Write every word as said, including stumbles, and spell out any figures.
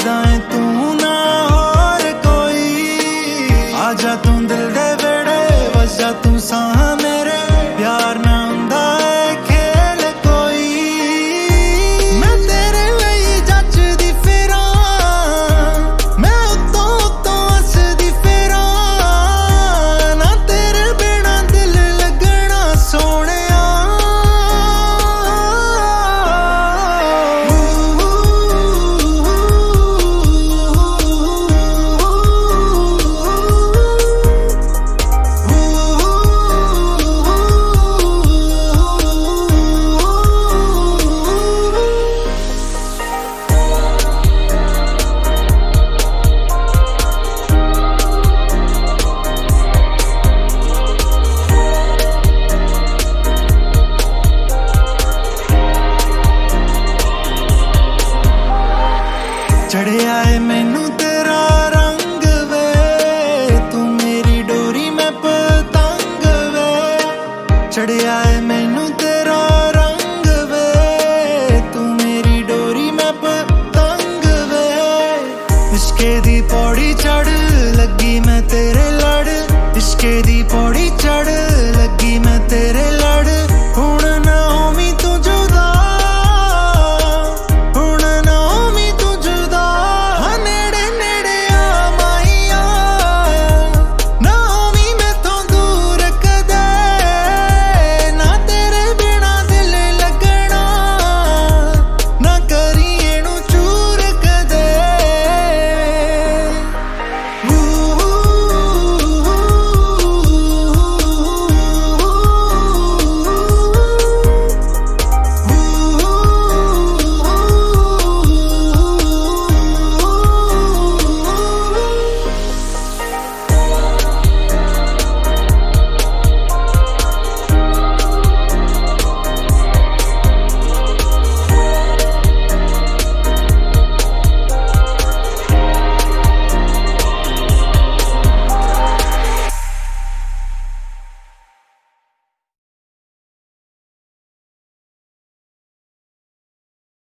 लगदा है तू ना और कोई। आजा तू दिल दे वेड़े वजा तू साह मेरे, प्यार ना हुंदा है खेल कोई। मैं तेरे लिए जचदी फिरां, मैं उत्तों उत्तों हसदी फिरां, ना तेरे बिना दिल लगना सोहणिया। चढ़िया है मैनू तेरा रंग वे, तू मेरी डोरी मैं पतंग वे। चढ़िया है मैनू तेरा रंग वे, तू मेरी डोरी मैं पतंग वे। इश्के दी पौड़ी चढ़ लगी मैं तेरे लड़, इश्के दी पौड़ी चढ़ लगी मैं तेरे लड़।